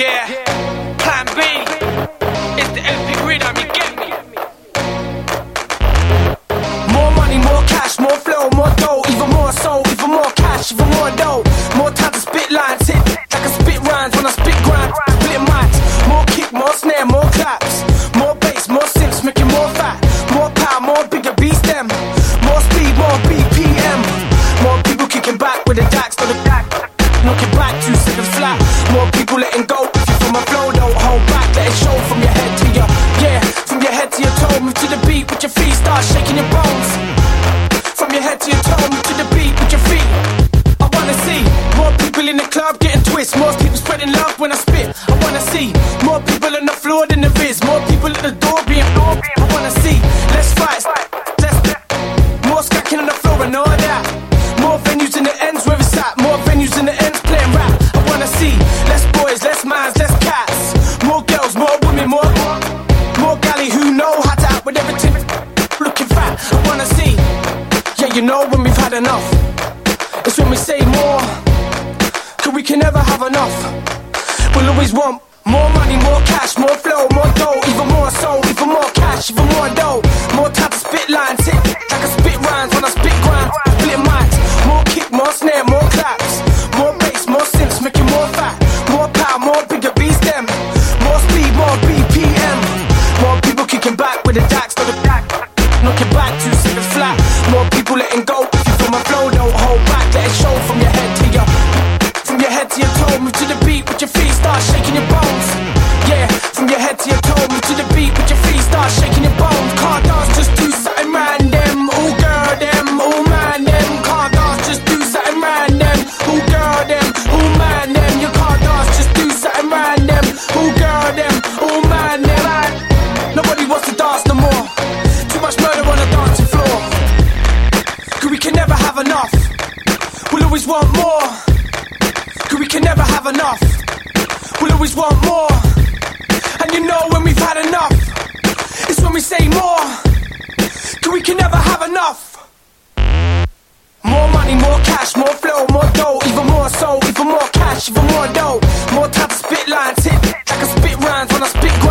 Yeah, Plan B. It's the epic rhythm, you get me? More money, more cash, more flow, more dough, even more soul, even more cash, even more dough. More time to spit lines, hit like I spit rhymes when I spit grind, split mics. More kick, more snare, more claps, more bass, more synths, making more fat, more power, more bigger beats them. More speed, more BPM. More people kicking back with the jacks to the back, knocking back 2 seconds flat. More people letting go. If you feel my flow, don't hold back. Let it show from your head to your, yeah, from your head to your toe. Move to the beat with your feet, start shaking your bones. From your head to your toe, move to the beat with your feet. I wanna see more people in the club getting twists. More people spreading love when I spit. I wanna see more people on the floor than the Viz. More people at the door being I wanna see less fights, less more scacking on the floor and all that. More venues in the ends where it's at. More venues in the ends playing rap. I wanna see less boys, less mans, less cats. More girls, more women, more galley who know how to act with everything looking fat. I wanna see, yeah, you know when we've had enough. It's when we say more, cause we can never have enough. We'll always want more money, more cash, more flow, more dough, even more soul, even more cash, even more dough. More time to spit lines, hit like I spit rhymes when I spit grind, split mics. More kick, more snare, more claps, more bass, more synths, making more fat, more power, more bigger beats them. More speed, more BPM. More people kicking back with the jacks to the back, knocking back 2 seconds flat. More people letting go. If you feel my flow, don't hold back. Let it show from your head to your, from your head to your toe. Move to the beat with your feet, start shaking your bones. Yeah, from your head to your toe, move to the beat with your feet, start shaking your bones. Can't dance, just do something random. Ooh girl them, ooh man them. Can't dance, just do something random. Ooh girl them, ooh man them. You can't dance, just do something random. Ooh girl them, ooh man them. Nobody wants to dance no more. Too much murder on the dancing floor. Cause we can never have enough. We'll always want more. Cause we can never have enough. We'll always want more. And you know when we've had enough, it's when we say more. Cause we can never have enough. More money, more cash, more flow, more dough, even more soul, even more cash, even more dough. More time to spit lines, hit like I spit rhymes when I spit grind.